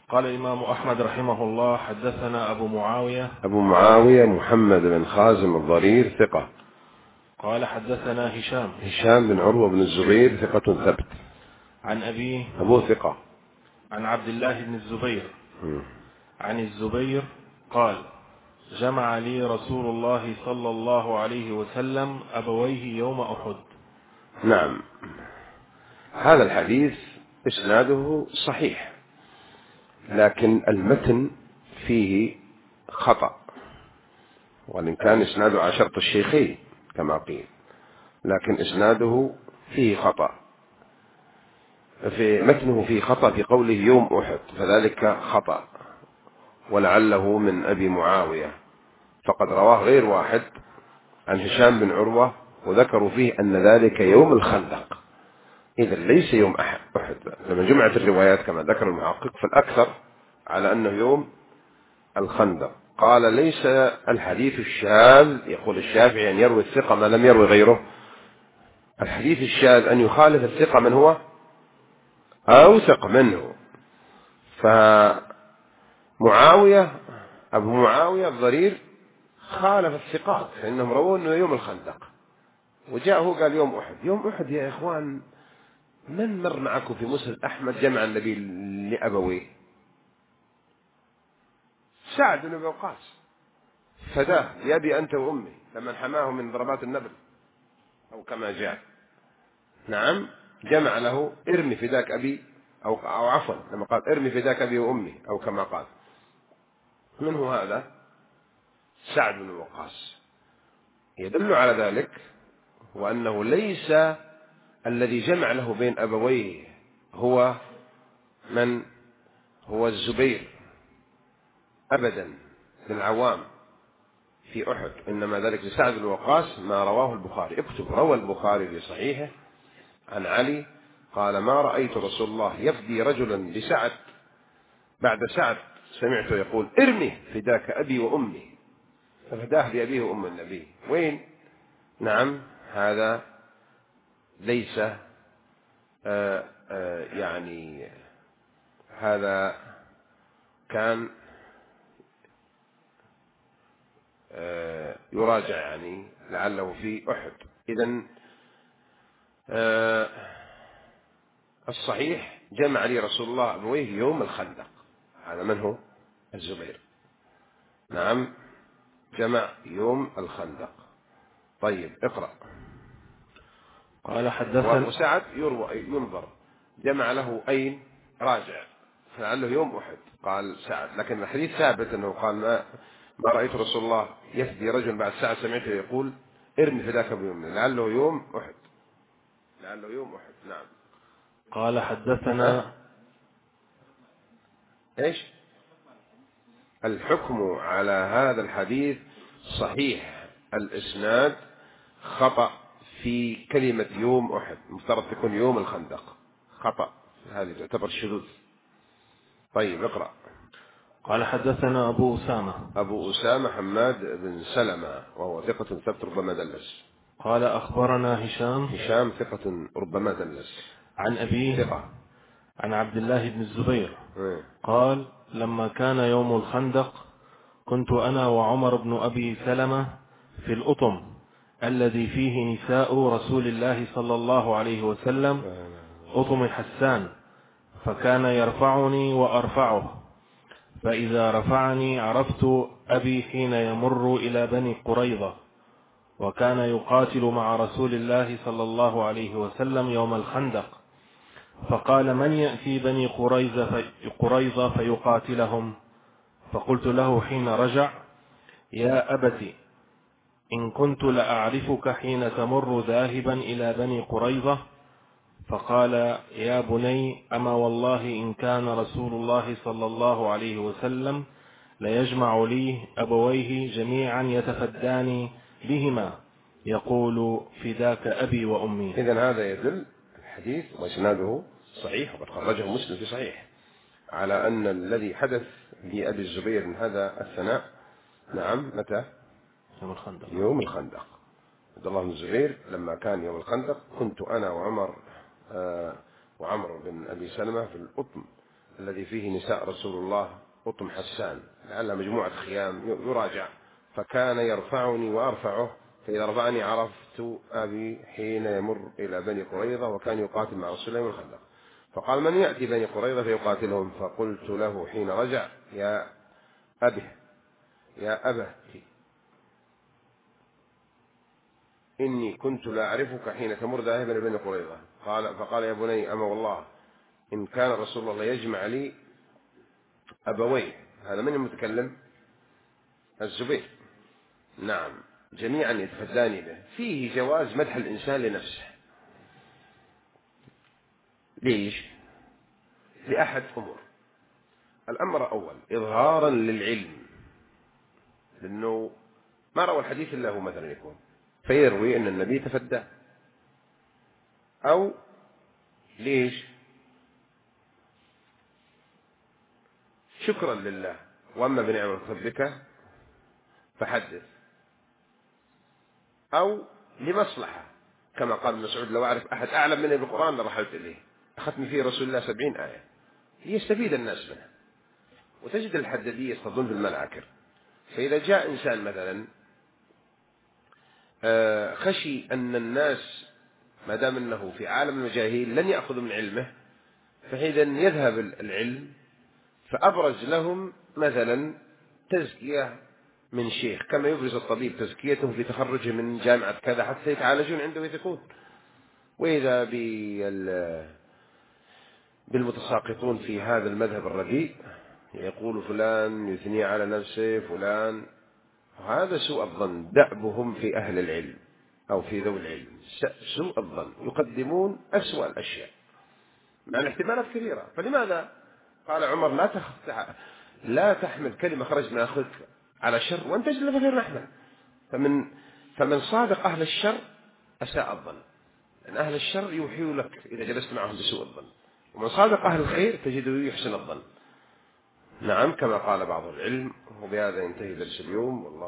قال الإمام أحمد رحمه الله: حدثنا أبو معاوية محمد بن خازم الضرير ثقة. قال حدثنا هشام بن عروة بن الزبير ثقة ثبت. عن أبيه أبوه ثقة. عن عبد الله بن الزبير مم. عن الزبير قال: جمع لي رسول الله صلى الله عليه وسلم أبويه يوم أحد. نعم، هذا الحديث إسناده صحيح، لكن المتن فيه خطأ، وإن كان إسناده على شرط الشيخين كما قيل، لكن إسناده فيه خطأ. في متنه فيه خطأ في قوله يوم أحد، فذلك خطأ، ولعله من أبي معاوية، فقد رواه غير واحد عن هشام بن عروة وذكروا فيه أن ذلك يوم الخندق، إذا ليس يوم أحد. لما جمعت الروايات كما ذكر المحقق فالأكثر على أنه يوم الخندق. قال: ليس الحديث الشاذ، يقول الشافعي، أن يروي الثقة ما لم يروي غيره. الحديث الشاذ أن يخالف الثقة من هو أوثق منه. فمعاوية أبو معاوية الضرير خالف الثقات، فإنهم رووا أنه يوم الخندق، وجاء هو قال يوم أحد. يوم أحد يا إخوان، من مر معكم في مسند أحمد جمع النبي لأبويه؟ سعد بن أبي وقاص فداه بأبي أنت وأمي لما حماه من ضربات النبل، أو كما جاء. نعم، جمع له ارمي فداك أبي، أو عفوا لما قال ارمي فداك أبي وأمي، أو كما قال. من هو هذا؟ سعد بن وقاص. يدل على ذلك وأنه ليس الذي جمع له بين أبويه هو من هو الزبير أبدا للعوام في أحد، إنما ذلك لسعد بن وقاص ما رواه البخاري. اكتب: روى البخاري في صحيحه عن علي قال: ما رأيت رسول الله يفدي رجلا لسعد بعد سعد سمعته يقول ارمي فداك أبي وأمي، ففداه بأبيه وأم النبي. وين؟ نعم، هذا ليس يعني هذا كان يراجع، يعني لعله في أحد. إذن الصحيح جمع لي رسول الله أبويه يوم الخندق. هذا من هو؟ الزبير. نعم، جمع يوم الخندق. طيب اقرأ. قال حدثنا وسعد ينظر جمع له أين؟ راجع، فلعله يوم أحد قال سعد، لكن الحديث ثابت أنه قال ما رأيت رسول الله يفدي رجل بعد سعد سمعته يقول ارمي فداك بيوم، لعله يوم أحد، لعله يوم أحد. نعم. قال ها؟ حدثنا ايش الحكم على هذا الحديث؟ صحيح الإسناد، خطأ في كلمة يوم أحد، مفترض تكون يوم الخندق، خطأ، هذه تعتبر شذوذ. طيب اقرأ. قال حدثنا أبو أسامة أبو أسامة حماد بن سلمة وهو ثقة ثبت ربما دلس. قال أخبرنا هشام ثقة ربما دلس. عن أبيه ثقة. عن عبد الله بن الزبير إيه. قال: لما كان يوم الخندق كنت أنا وعمر بن أبي سلمة في الأطم الذي فيه نساء رسول الله صلى الله عليه وسلم، أطم حسان، فكان يرفعني وأرفعه، فإذا رفعني عرفت أبي حين يمر إلى بني قريظة، وكان يقاتل مع رسول الله صلى الله عليه وسلم يوم الخندق، فقال: من يأتي بني قريظة فيقاتلهم؟ فقلت له حين رجع: يا أبت، إن كنت لأعرفك حين تمر ذاهبا إلى بني قريظة. فقال: يا بني، أما والله إن كان رسول الله صلى الله عليه وسلم ليجمع لي أبويه جميعا يتفداني بهما، يقول: فداك أبي وأمي. إذن هذا يدل الحديث وإسناده صحيح، وقد خرجه مسلم في صحيح، على أن الذي حدث لأبي الزبير من هذا الثناء، نعم، متى؟ يوم الخندق. يوم الخندق. عبد الله بن الزبير لما كان يوم الخندق كنت أنا وعمر وعمر بن أبي سلمة في الأطم الذي فيه نساء رسول الله قطم حسان، لعلها مجموعة خيام يراجع. فكان يرفعني وأرفعه، فإذا رفعني عرفت أبي حين يمر إلى بني قريظة، وكان يقاتل مع رسول الله يوم الخندق. فقال: من يأتي بني قريظة فيقاتلهم؟ فقلت له حين رجع: يا أبتي إني كنت لا أعرفك حين تمر ذاهبا لبني قريظة. فقال: يا بني، أما والله إن كان رسول الله يجمع لي أبويه. هذا من المتكلم؟ الزبير. نعم، جميعا يتفداني به. فيه جواز مدح الإنسان لنفسه. ليش؟ لأحد أمور. الأمر الأول إظهارا للعلم، لأنه ما روى الحديث إلا هو مثلا يكون فيروي أن النبي تفدى. أو ليش؟ شكرا لله، وأما بنعمة ربك فحدث. أو لمصلحة، كما قال ابن مسعود: لو أعرف أحد أعلم مني بالقرآن لرحلت إليه، أخذت فيه رسول الله 70 آية يستفيد الناس منها. وتجد الحدادية يصطدون بالمناكر. فإذا جاء إنسان مثلا خشي أن الناس ما دام أنه في عالم المجاهيل لن يأخذ من علمه، فإذا يذهب العلم، فأبرز لهم مثلا تزكية من شيخ، كما يبرز الطبيب تزكيته في تخرجه من جامعة كذا حتى يتعالجون عنده ويثقون. وإذا بالمتساقطون في هذا المذهب الرديء، يقول فلان يثني على نفسه فلان، هذا سوء الظن. دأبهم في أهل العلم أو في ذوي العلم سوء الظن، يقدمون أسوأ الأشياء مع الاحتمالات كثيرة. فلماذا قال عمر: لا تحمل كلمة خرج من أخذك على شر وأنت تجد غير نحمل. فمن صادق أهل الشر أساء الظن، لأن أهل الشر يوحي لك إذا جلست معهم بسوء الظن، ومن صادق أهل الخير تجده يحسن الظن. نعم، كما قال بعض العلم. وبهذا ينتهي درس اليوم. والله